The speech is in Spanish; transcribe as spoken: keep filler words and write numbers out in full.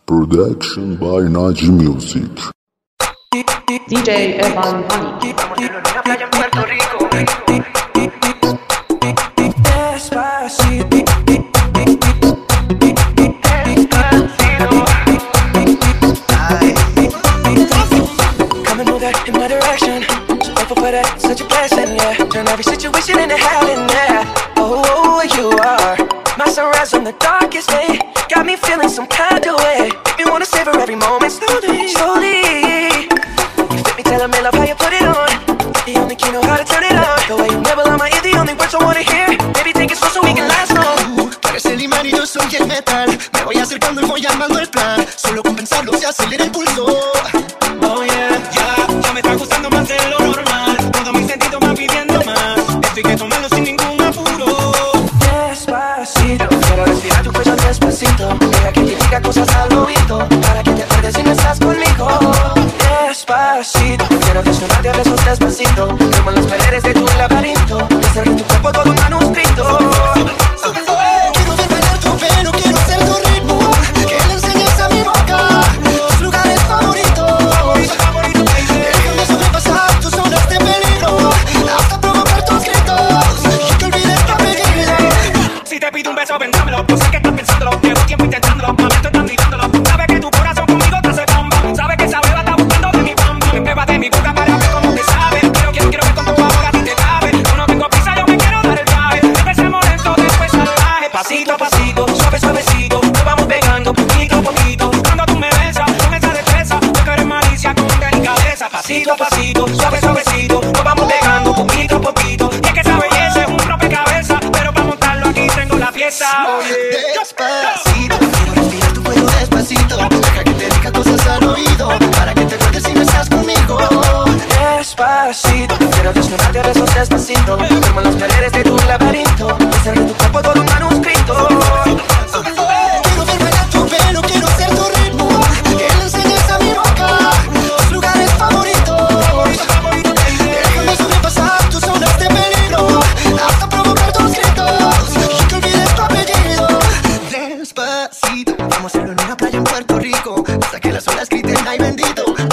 Production by Naji Music. D J Evan Honey. Estamos en una playa en Puerto Rico. Despacito. Despacito. Ay. Come and move that in my direction. So thankful for that, such a blessing, yeah. Turn every situation into heaven, yeah. Oh, oh, you are my sunrise on the darkest day. Got me feeling some kind of way. Make me wanna savor every moment slowly, slowly. You fit me, telling me love how you put it on. The only key know how to turn it on. The way you never lie my ear, the only words I wanna hear. Baby, take it slow so we can last long. Tú eres el imán y yo soy el metal. Me voy acercando y voy armando el plan. Solo con pensarlo se acelera el pulso. Oh yeah, ya, ya me está gustando más de lo normal. Todo mi sentido va pidiendo más. Esto hay que tomarlo sin ningún apuro. Despacito, quiero respirar tu cuello despacito. Deja que te diga cosas al oído, para que te acuerdes si no estás conmigo. Despacito, quiero desnudarte a besos despacito. Como las paredes de tu laberinto, hacer de tu cuerpo todo un manuscrito. Quiero ver bailar tu pelo, quiero ser tu ritmo. Que le enseñes a mi boca tus lugares favoritos. Déjame sobrepasar tus zonas de peligro, hasta provocar tus gritos y que olvides tu apellido. Si te pido un beso, vendámelo. Yo sé que estás pensándolo, llevo tiempo intentándolo. Mami, estoy tan gritándolo. Sabes que tu corazón conmigo te hace bomba. Sabes que esa beba está buscando de mi bamba. Me prueba de mi boca para ver cómo te sabe. Quiero, quiero, quiero ver con tu ahora a ti te cabe. Yo no tengo prisa, yo me quiero dar el viaje. Empecemos lento, después salvaje. Pasito a pasito, suave, suavecito. Nos vamos pegando, poquito a poquito. Cuando tú me besas, con esa destreza. Yo quiero en malicia con delicadeza. Pasito a pasito, suave, suavecito. Nos vamos pegando, poquito a poquito. Y es que esa belleza es un rompecabezas. Pero para montarlo aquí tengo la pieza. Despacito, quiero respirar tu cuello despacito. Deja que te diga cosas al oído, para que te acuerdes si no estás conmigo. Despacito, quiero desnudarte a besos despacito. Como las paredes de tu laberinto, hacer de tu cuerpo todo un manuscrito. Quiero ver bailar tu pelo, quiero ser tu ritmo. Que le enseñes a mi boca tus lugares favoritos. Déjame sobrepasar tus zonas de peligro, hasta provocar tus gritos y que olvides tu apellido. Despacito, vamos a hacerlo en una playa en Puerto Rico, hasta que las olas griten ay bendito.